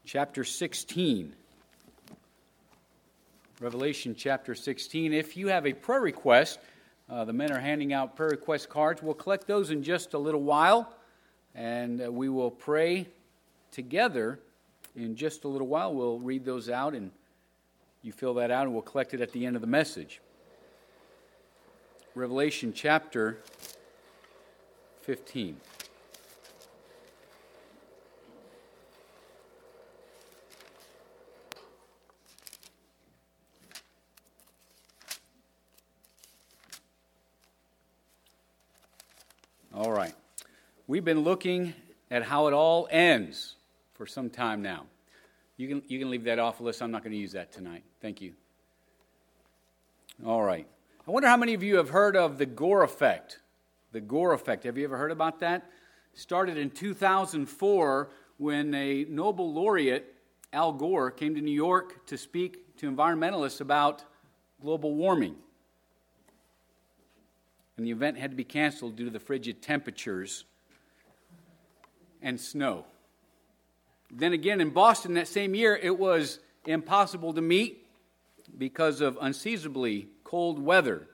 chapter 16. Revelation chapter 16. If you have a prayer request, the men are handing out prayer request cards. We'll collect those in just a little while, and we will pray together in just a little while. We'll read those out, and you fill that out, and we'll collect it at the end of the message. Revelation chapter 15. All right. We've been looking at how it all ends for some time now. You can leave that off, Alyssa. I'm not going to use that tonight. Thank you. All right. I wonder how many of you have heard of the Gore effect. The Gore effect. Have you ever heard about that? It started in 2004 when a Nobel laureate, Al Gore, came to New York to speak to environmentalists about global warming. And the event had to be canceled due to the frigid temperatures and snow. Then again, in Boston that same year, it was impossible to meet because of unseasonably cold weather.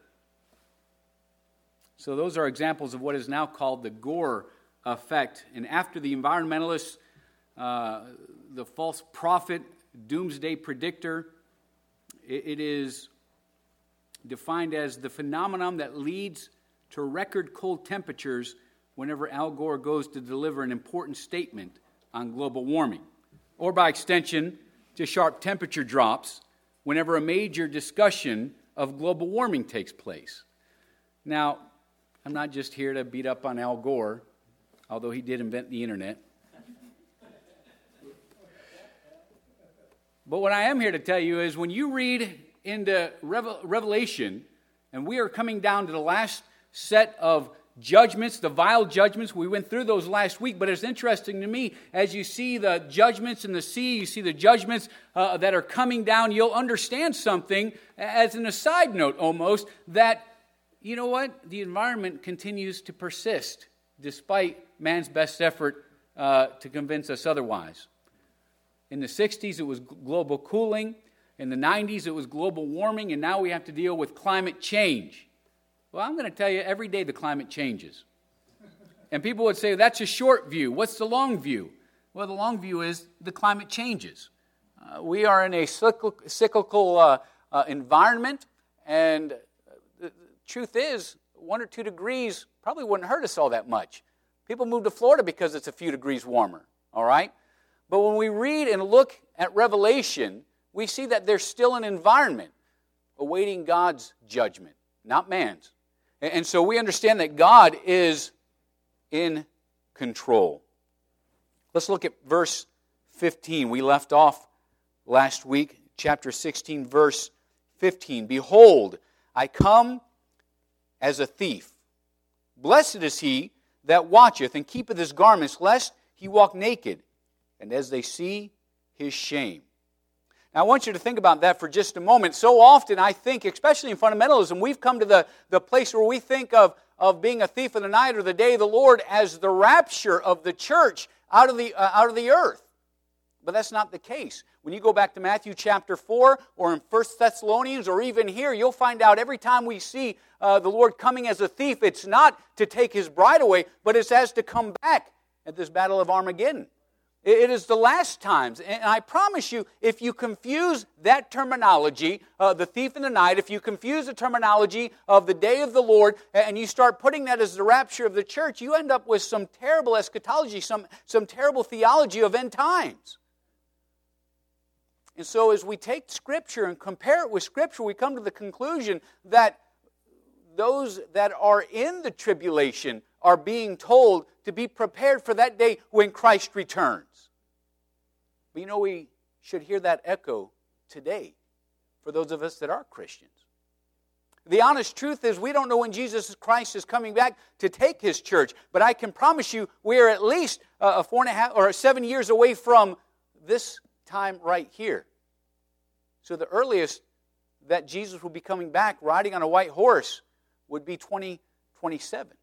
So those are examples of what is now called the Gore effect. And after the environmentalists, the false prophet, doomsday predictor, it is defined as the phenomenon that leads to record cold temperatures whenever Al Gore goes to deliver an important statement on global warming, or by extension, to sharp temperature drops whenever a major discussion of global warming takes place. Now, I'm not just here to beat up on Al Gore, although he did invent the internet. But what I am here to tell you is when you read into Revelation, and we are coming down to the last set of judgments, the vial judgments. We went through those last week, but it's interesting to me, as you see the judgments in the sea, you see the judgments that are coming down, you'll understand something, as an aside note almost, that, you know what, the environment continues to persist, despite man's best effort to convince us otherwise. In the 60s, it was global cooling. In the 90s, it was global warming, and now we have to deal with climate change. Well, I'm going to tell you, every day the climate changes. And people would say, that's a short view. What's the long view? Well, the long view is the climate changes. We are in a cyclical environment, and the truth is, 1 or 2 degrees probably wouldn't hurt us all that much. People move to Florida because it's a few degrees warmer, all right? But when we read and look at Revelation, we see that there's still an environment awaiting God's judgment, not man's. And so we understand that God is in control. Let's look at verse 15. We left off last week, chapter 16, verse 15. Behold, I come as a thief. Blessed is he that watcheth and keepeth his garments, lest he walk naked, and as they see his shame. Now, I want you to think about that for just a moment. So often, I think, especially in fundamentalism, we've come to the place where we think of being a thief in the night or the day of the Lord as the rapture of the church out of the earth. But that's not the case. When you go back to Matthew chapter 4 or in 1 Thessalonians or even here, you'll find out every time we see the Lord coming as a thief, it's not to take his bride away, but it's as to come back at this battle of Armageddon. It is the last times, and I promise you, if you confuse that terminology, the thief in the night, if you confuse the terminology of the day of the Lord, and you start putting that as the rapture of the church, you end up with some terrible eschatology, some terrible theology of end times. And so as we take Scripture and compare it with Scripture, we come to the conclusion that those that are in the tribulation are being told to be prepared for that day when Christ returns. But you know, we should hear that echo today for those of us that are Christians. The honest truth is we don't know when Jesus Christ is coming back to take his church, but I can promise you we are at least 4.5 or 7 years away from this time right here. So the earliest that Jesus will be coming back riding on a white horse would be 2027.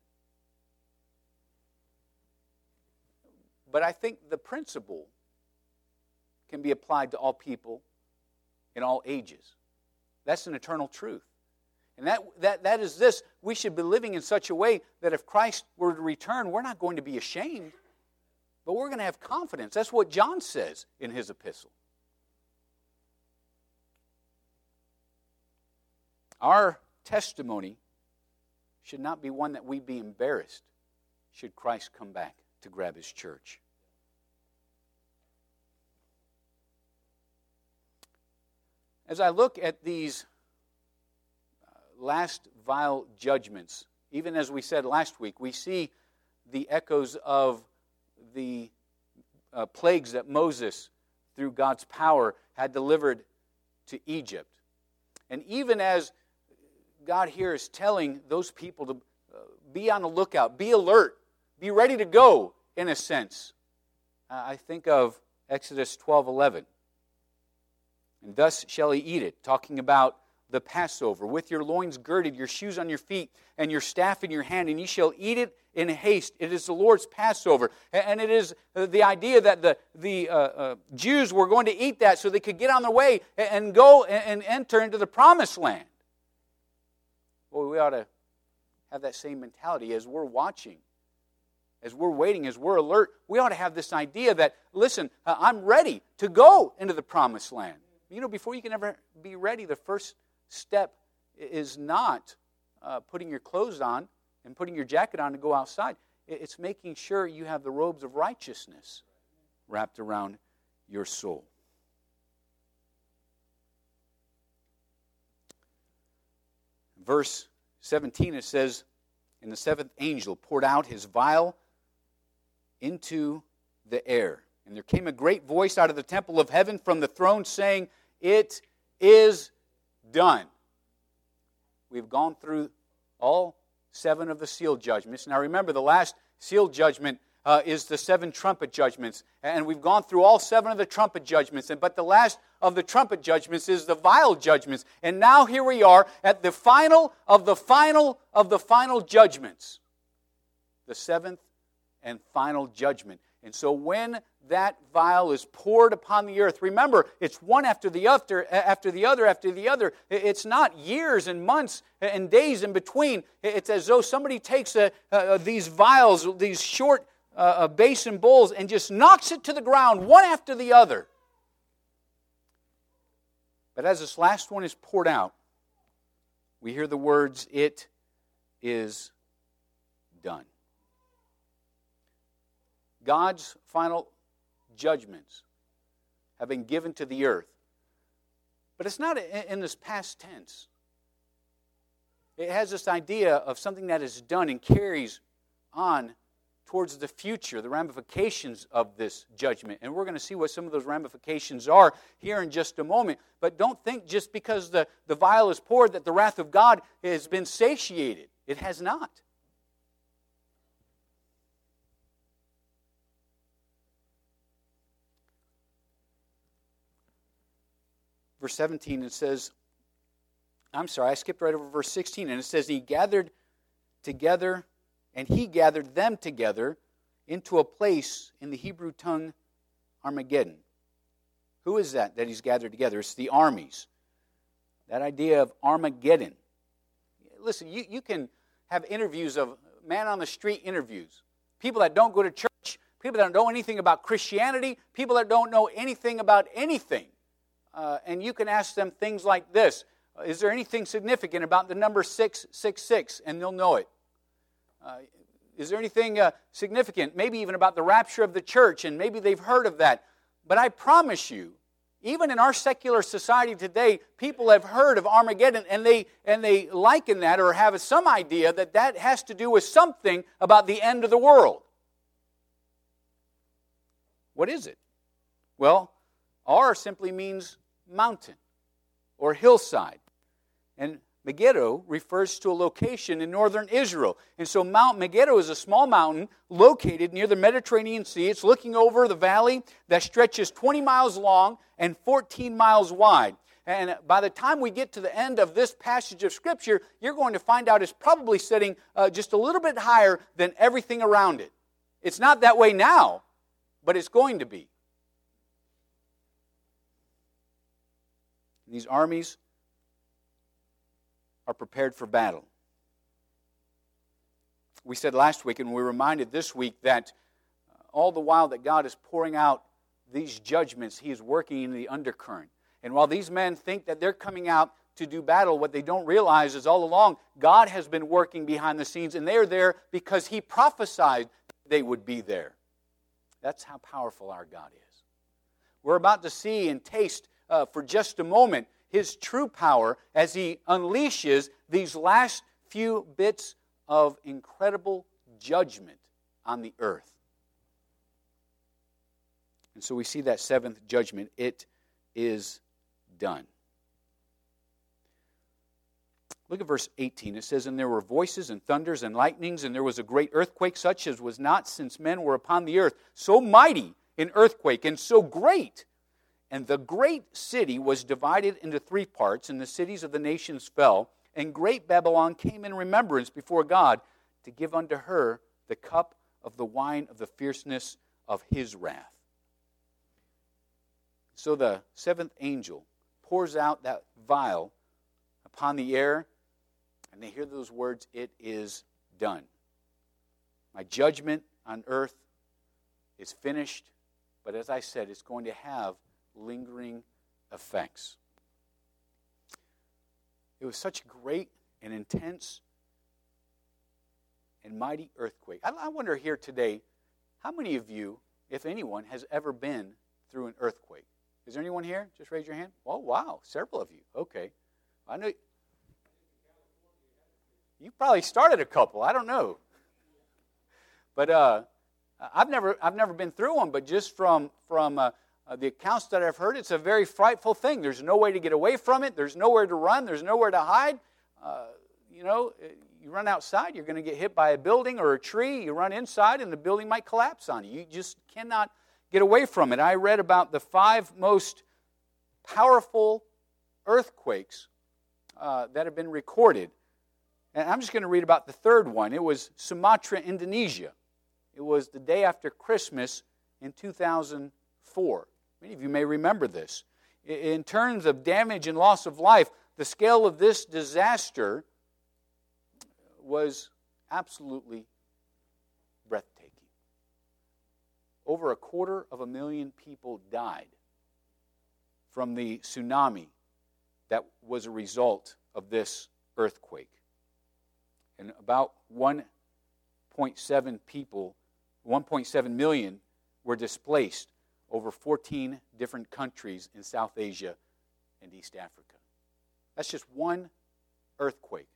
But I think the principle can be applied to all people in all ages. That's an eternal truth. And that is this. We should be living in such a way that if Christ were to return, we're not going to be ashamed, but we're going to have confidence. That's what John says in his epistle. Our testimony should not be one that we be embarrassed should Christ come back to grab his church. As I look at these last vile judgments, even as we said last week, we see the echoes of the plagues that Moses, through God's power, had delivered to Egypt. And even as God here is telling those people to be on the lookout, be alert, be ready to go, in a sense, I think of Exodus 12:11. And thus shall he eat it, talking about the Passover, with your loins girded, your shoes on your feet, and your staff in your hand, and ye shall eat it in haste. It is the Lord's Passover. And it is the idea that the Jews were going to eat that so they could get on their way and go and enter into the promised land. Well, we ought to have that same mentality as we're watching, as we're waiting, as we're alert. We ought to have this idea that, listen, I'm ready to go into the promised land. You know, before you can ever be ready, the first step is not putting your clothes on and putting your jacket on to go outside. It's making sure you have the robes of righteousness wrapped around your soul. Verse 17, it says, and the seventh angel poured out his vial into the air. And there came a great voice out of the temple of heaven from the throne saying, it is done. We've gone through all 7 of the seal judgments. Now remember, the last seal judgment is the 7 trumpet judgments. And we've gone through all 7 of the trumpet judgments. But the last of the trumpet judgments is the vial judgments. And now here we are at the final of the final of the final judgments. The 7th and final judgment. And so when that vial is poured upon the earth, remember, it's one after the other, after the other, after the other. It's not years and months and days in between. It's as though somebody takes these vials, these short basin bowls, and just knocks it to the ground, one after the other. But as this last one is poured out, we hear the words, it is done. God's final judgments have been given to the earth. But it's not in this past tense. It has this idea of something that is done and carries on towards the future, the ramifications of this judgment. And we're going to see what some of those ramifications are here in just a moment. But don't think just because the vial is poured that the wrath of God has been satiated. It has not. Verse 17, it says, I skipped right over verse 16, and it says, he gathered them together into a place in the Hebrew tongue, Armageddon. Who is that he's gathered together? It's the armies. That idea of Armageddon. Listen, you can have interviews of man-on-the-street interviews. People that don't go to church, people that don't know anything about Christianity, people that don't know anything about anything. And you can ask them things like this. Is there anything significant about the number 666? And they'll know it. Is there anything significant, maybe even about the rapture of the church? And maybe they've heard of that. But I promise you, even in our secular society today, people have heard of Armageddon, and they liken that or have some idea that has to do with something about the end of the world. What is it? Well, Ar simply means mountain or hillside. And Megiddo refers to a location in northern Israel. And so Mount Megiddo is a small mountain located near the Mediterranean Sea. It's looking over the valley that stretches 20 miles long and 14 miles wide. And by the time we get to the end of this passage of Scripture, you're going to find out it's probably sitting just a little bit higher than everything around it. It's not that way now, but it's going to be. And these armies are prepared for battle. We said last week, and we're reminded this week, that all the while that God is pouring out these judgments, He is working in the undercurrent. And while these men think that they're coming out to do battle, what they don't realize is all along, God has been working behind the scenes, and they're there because He prophesied they would be there. That's how powerful our God is. We're about to see and taste for just a moment His true power as He unleashes these last few bits of incredible judgment on the earth. And so we see that seventh judgment. It is done. Look at verse 18. It says, "And there were voices and thunders and lightnings, and there was a great earthquake, such as was not since men were upon the earth. So mighty an earthquake, and so great. And the great city was divided into three parts, and the cities of the nations fell. And great Babylon came in remembrance before God to give unto her the cup of the wine of the fierceness of His wrath." So the seventh angel pours out that vial upon the air, and they hear those words, "It is done. My judgment on earth is finished," but as I said, it's going to have lingering effects. It was such a great and intense and mighty earthquake. I wonder here today, how many of you, if anyone, has ever been through an earthquake? Is there anyone here? Just raise your hand. Oh, wow, several of you. Okay. I know you probably started a couple. I don't know. But I've never been through one, but just from the accounts that I've heard, it's a very frightful thing. There's no way to get away from it. There's nowhere to run. There's nowhere to hide. You run outside, you're going to get hit by a building or a tree. You run inside, and the building might collapse on you. You just cannot get away from it. I read about the 5 most powerful earthquakes that have been recorded. And I'm just going to read about the third one. It was Sumatra, Indonesia. It was the day after Christmas in 2004. Many of you may remember this. In terms of damage and loss of life, the scale of this disaster was absolutely breathtaking. Over 250,000 people died from the tsunami that was a result of this earthquake. And about 1.7 million were displaced over 14 different countries in South Asia and East Africa. That's just one earthquake.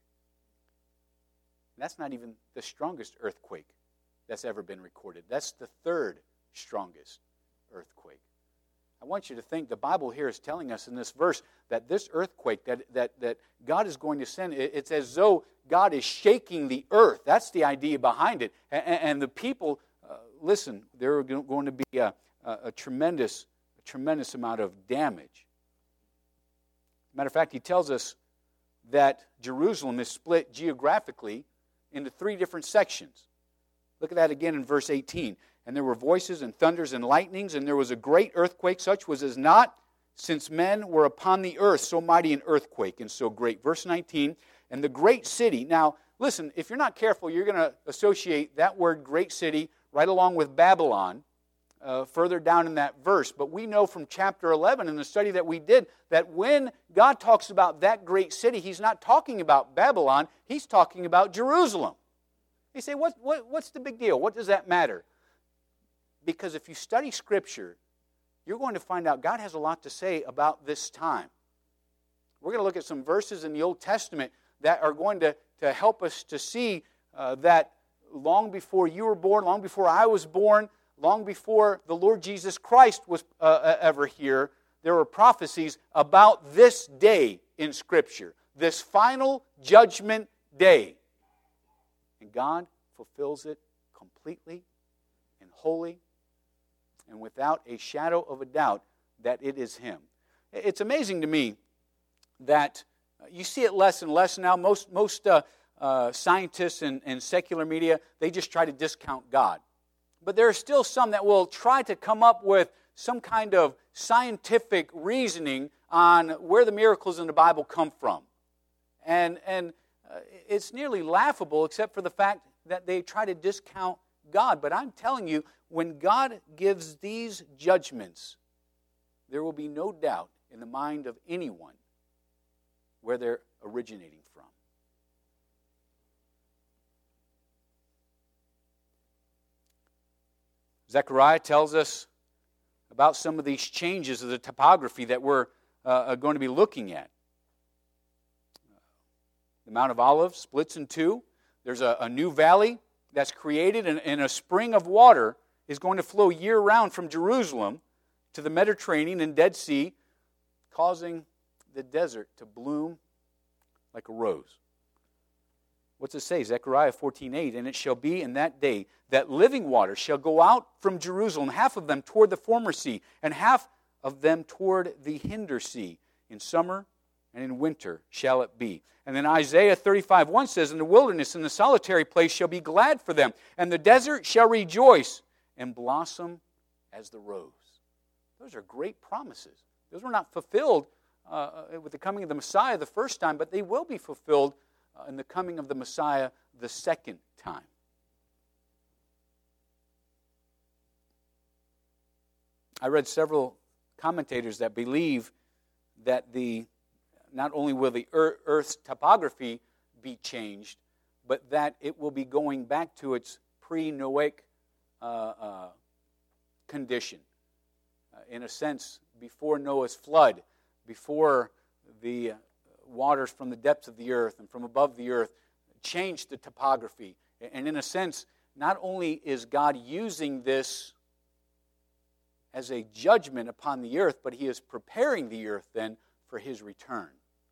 And that's not even the strongest earthquake that's ever been recorded. That's the third strongest earthquake. I want you to think the Bible here is telling us in this verse that this earthquake that God is going to send, it's as though God is shaking the earth. That's the idea behind it. And the people, listen, there are going to be a tremendous amount of damage. Matter of fact, he tells us that Jerusalem is split geographically into 3 different sections. Look at that again in verse 18. "And there were voices and thunders and lightnings, and there was a great earthquake, such was as not since men were upon the earth, so mighty an earthquake and so great." Verse 19, "And the great city." Now, listen, if you're not careful, you're going to associate that word great city right along with Babylon further down in that verse. But we know from chapter 11 in the study that we did that when God talks about that great city, He's not talking about Babylon, He's talking about Jerusalem. You say, what's the big deal? What does that matter? Because if you study Scripture, you're going to find out God has a lot to say about this time. We're going to look at some verses in the Old Testament that are going to help us to see that long before you were born, long before I was born, long before the Lord Jesus Christ was ever here, there were prophecies about this day in Scripture, this final judgment day. And God fulfills it completely and wholly and without a shadow of a doubt that it is Him. It's amazing to me that you see it less and less now. Most scientists and secular media, they just try to discount God. But there are still some that will try to come up with some kind of scientific reasoning on where the miracles in the Bible come from. And it's nearly laughable, except for the fact that they try to discount God. But I'm telling you, when God gives these judgments, there will be no doubt in the mind of anyone where they're originating from. Zechariah tells us about some of these changes of the topography that we're going to be looking at. The Mount of Olives splits in two. There's a new valley that's created, and a spring of water is going to flow year-round from Jerusalem to the Mediterranean and Dead Sea, causing the desert to bloom like a rose. What's it say? Zechariah 14:8, and it shall be in that day that living water shall go out from Jerusalem, half of them toward the former sea, and half of them toward the hinder sea. In summer and in winter shall it be. And then Isaiah 35:1 says, in the wilderness and the solitary place shall be glad for them, and the desert shall rejoice and blossom as the rose. Those are great promises. Those were not fulfilled with the coming of the Messiah the first time, but they will be fulfilled in the coming of the Messiah the second time. I read several commentators that believe that not only will the Earth's topography be changed, but that it will be going back to its pre-Noahic condition. In a sense, before Noah's flood, before the waters from the depths of the earth and from above the earth changed the topography. And in a sense, not only is God using this as a judgment upon the earth, but He is preparing the earth then for His return.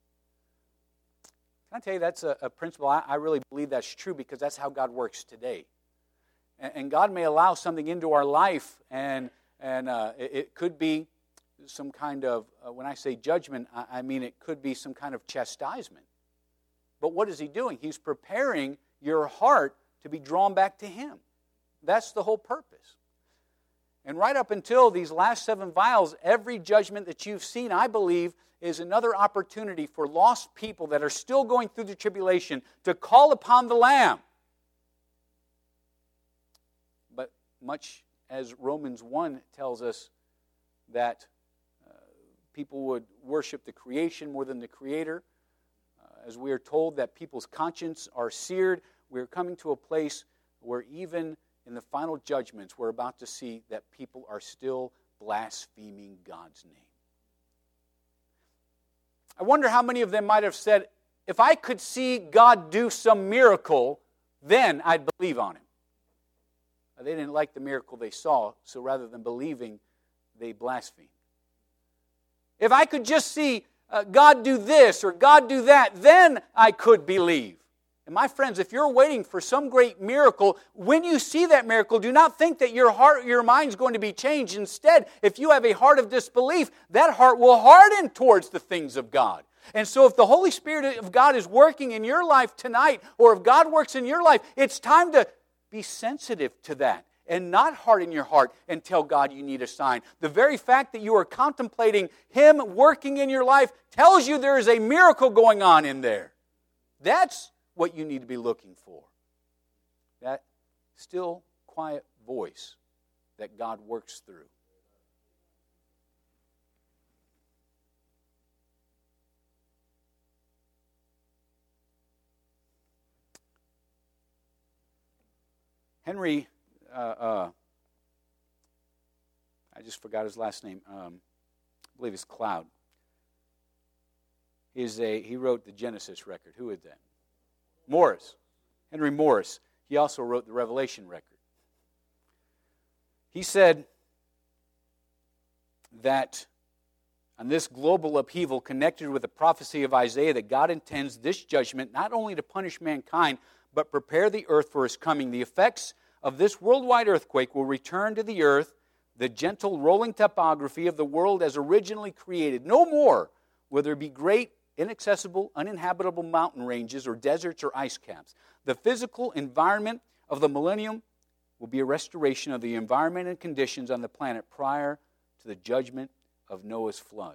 Can I tell you, that's a principle, I really believe that's true, because that's how God works today. And God may allow something into our life, and it could be some kind of, when I say judgment, I mean it could be some kind of chastisement. But what is He doing? He's preparing your heart to be drawn back to Him. That's the whole purpose. And right up until these last 7 vials, every judgment that you've seen, I believe, is another opportunity for lost people that are still going through the tribulation to call upon the Lamb. But much as Romans 1 tells us that people would worship the creation more than the Creator, as we are told that people's conscience are seared, we're coming to a place where even in the final judgments, we're about to see that people are still blaspheming God's name. I wonder how many of them might have said, if I could see God do some miracle, then I'd believe on Him. They didn't like the miracle they saw, so rather than believing, they blasphemed. If I could just see God do this or God do that, then I could believe. And my friends, if you're waiting for some great miracle, when you see that miracle, do not think that your heart, your mind's going to be changed. Instead, if you have a heart of disbelief, that heart will harden towards the things of God. And so if the Holy Spirit of God is working in your life tonight, or if God works in your life, it's time to be sensitive to that and not harden your heart and tell God you need a sign. The very fact that you are contemplating Him working in your life tells you there is a miracle going on in there. That's what you need to be looking for. That still, quiet voice that God works through. Henry, I just forgot his last name. I believe it's Cloud. He wrote the Genesis record. Who is that? Morris. Henry Morris. He also wrote the Revelation record. He said that on this global upheaval connected with the prophecy of Isaiah, that God intends this judgment not only to punish mankind, but prepare the earth for His coming. The effects of this worldwide earthquake will return to the earth the gentle rolling topography of the world as originally created. No more will there be great, inaccessible, uninhabitable mountain ranges or deserts or ice caps. The physical environment of the millennium will be a restoration of the environment and conditions on the planet prior to the judgment of Noah's flood.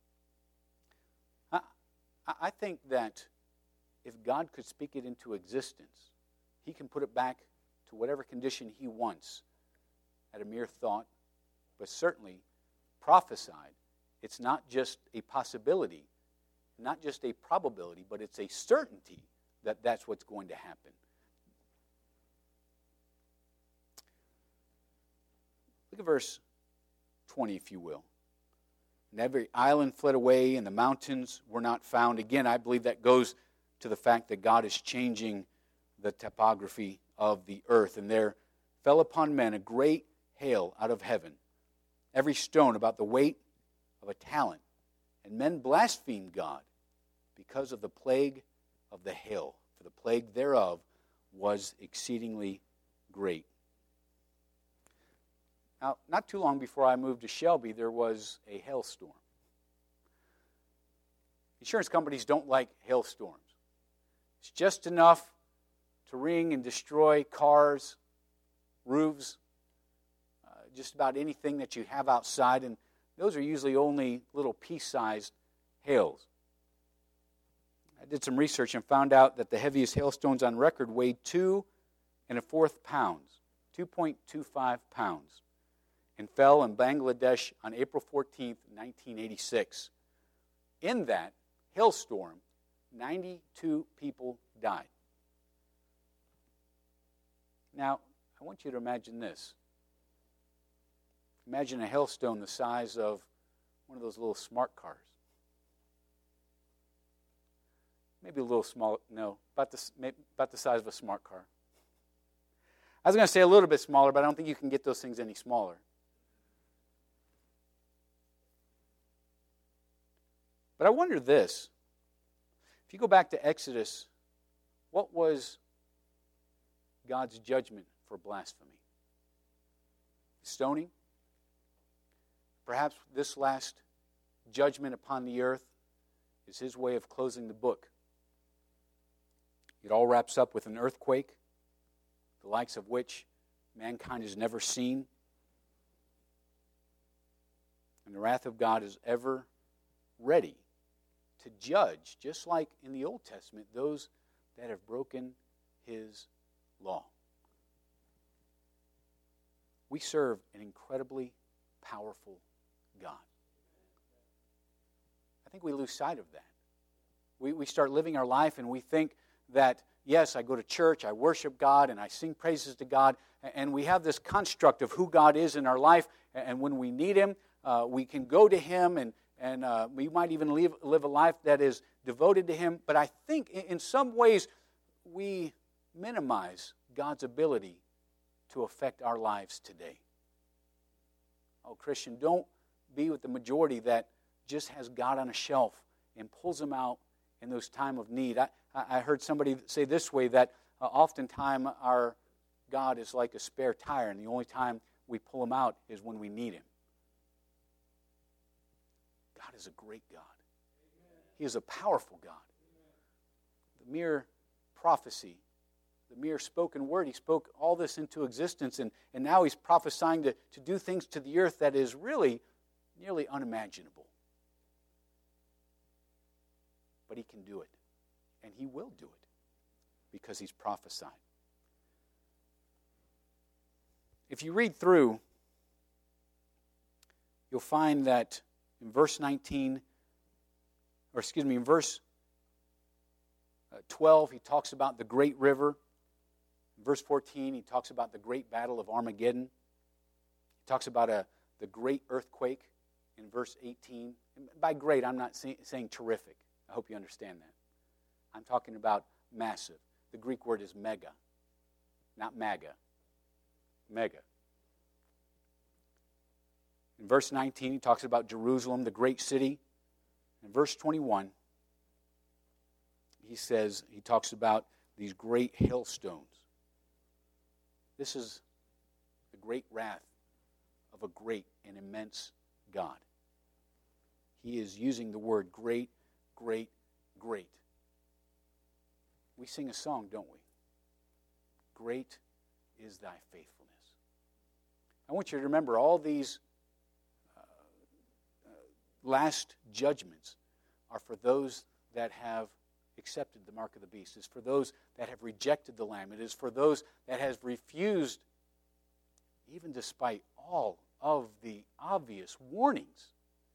I think that if God could speak it into existence, he can put it back to whatever condition he wants at a mere thought, but certainly prophesied. It's not just a possibility, not just a probability, but it's a certainty that that's what's going to happen. Look at verse 20, if you will. And every island fled away, and the mountains were not found. Again, I believe that goes to the fact that God is changing the topography of the earth. And there fell upon men a great hail out of heaven, every stone about the weight of a talent. And men blasphemed God because of the plague of the hail, for the plague thereof was exceedingly great. Now, not too long before I moved to Shelby, there was a hailstorm. Insurance companies don't like hailstorms. It's just enough to ring and destroy cars, roofs, just about anything that you have outside, and those are usually only little pea-sized hails. I did some research and found out that the heaviest hailstones on record weighed 2 1/4 pounds, 2.25 pounds, and fell in Bangladesh on April 14th, 1986. In that hailstorm, 92 people died. Now, I want you to imagine this. Imagine a hailstone the size of one of those little smart cars. Maybe a little small, no, about the size of a smart car. I was going to say a little bit smaller, but I don't think you can get those things any smaller. But I wonder this. If you go back to Exodus, what was God's judgment for blasphemy? Stoning? Perhaps this last judgment upon the earth is his way of closing the book. It all wraps up with an earthquake, the likes of which mankind has never seen. And the wrath of God is ever ready to judge, just like in the Old Testament, those that have broken his law. We serve an incredibly powerful God. I think we lose sight of that. We start living our life and we think that, yes, I go to church, I worship God, and I sing praises to God, and we have this construct of who God is in our life, and when we need him, we can go to him, and we might even live a life that is devoted to him. But I think in some ways we minimize God's ability to affect our lives today. Oh, Christian, don't be with the majority that just has God on a shelf and pulls him out in those time of need. I heard somebody say this way, that oftentimes our God is like a spare tire, and the only time we pull him out is when we need him. God is a great God. He is a powerful God. The mere prophecy, the mere spoken word, he spoke all this into existence, and now he's prophesying to do things to the earth that is really nearly unimaginable. But he can do it, and he will do it, because he's prophesied. If you read through, you'll find that in verse 19, in verse 12, he talks about the great river. In verse 14, he talks about the great battle of Armageddon. He talks about the great earthquake in verse 18. And by great, I'm not saying terrific. I hope you understand that. I'm talking about massive. The Greek word is mega, not maga. Mega. In verse 19, he talks about Jerusalem, the great city. In verse 21, he talks about these great hailstones. This is the great wrath of a great and immense God. He is using the word great, great, great. We sing a song, don't we? Great is thy faithfulness. I want you to remember all these last judgments are for those that have accepted the mark of the beast. It's for those that have rejected the Lamb. It is for those that have refused, even despite all of the obvious warnings,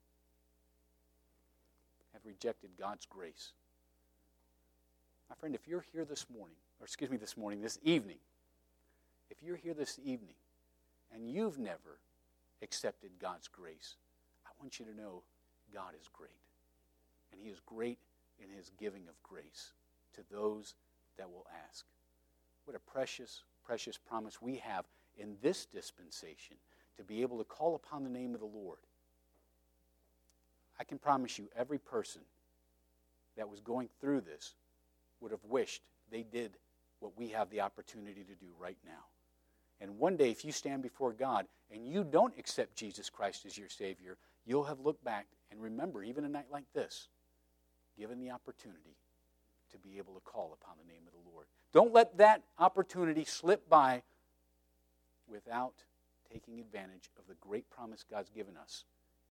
have rejected God's grace. My friend, if you're here this evening, if you're here this evening and you've never accepted God's grace, I want you to know God is great. And He is great in His giving of grace to those that will ask. What a precious, precious promise we have in this dispensation to be able to call upon the name of the Lord. I can promise you every person that was going through this would have wished they did what we have the opportunity to do right now. And one day, if you stand before God and you don't accept Jesus Christ as your Savior, you'll have looked back and remember, even a night like this, given the opportunity to be able to call upon the name of the Lord. Don't let that opportunity slip by without taking advantage of the great promise God's given us